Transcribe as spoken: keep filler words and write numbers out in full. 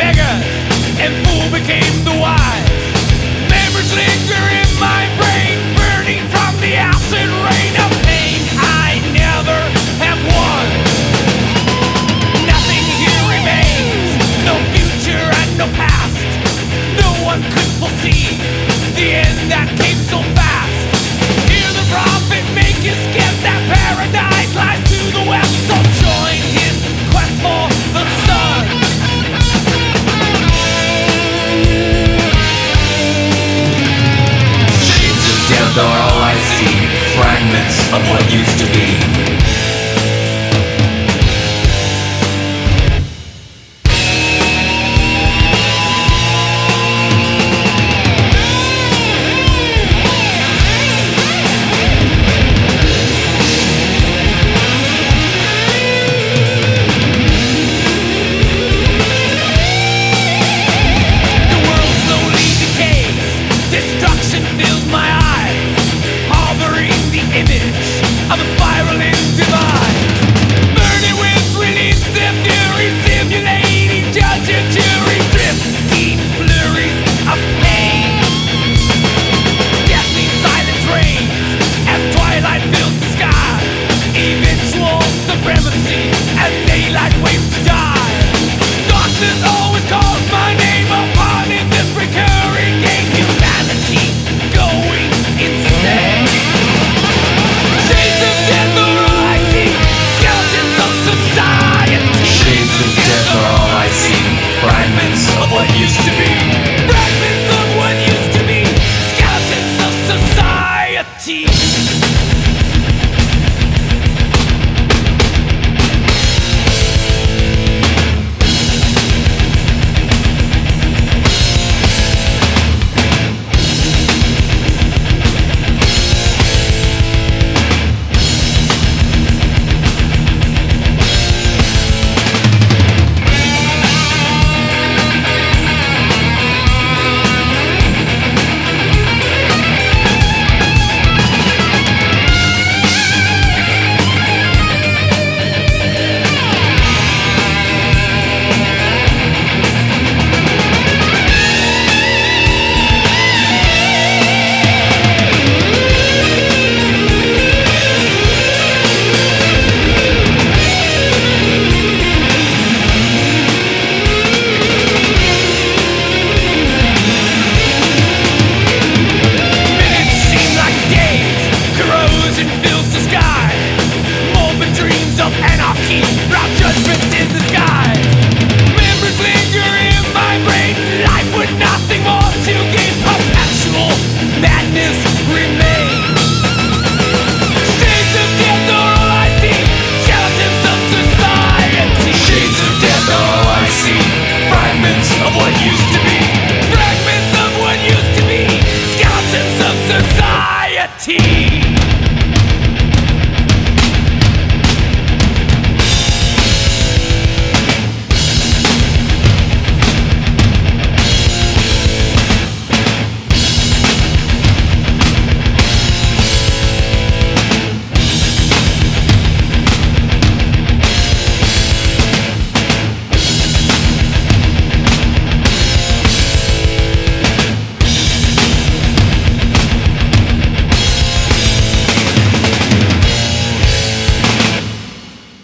beggars, and fool became the wise. Memories linger in my brain, burning from the acid rain of pain I never have won. Nothing here remains, no future and no past. No one could foresee the end that came so fast. Hear the prophet make his guess that paradise lies to the west. So join his quest for the sun. Shades of death are all I see, fragments of what used to be. Of a spiraling divide, burning with release their fury, simulating judge and jury, drift deep flurries of pain. Deathly silence reigns as twilight fills the sky, eventual supremacy as daylight waits to die. Darkness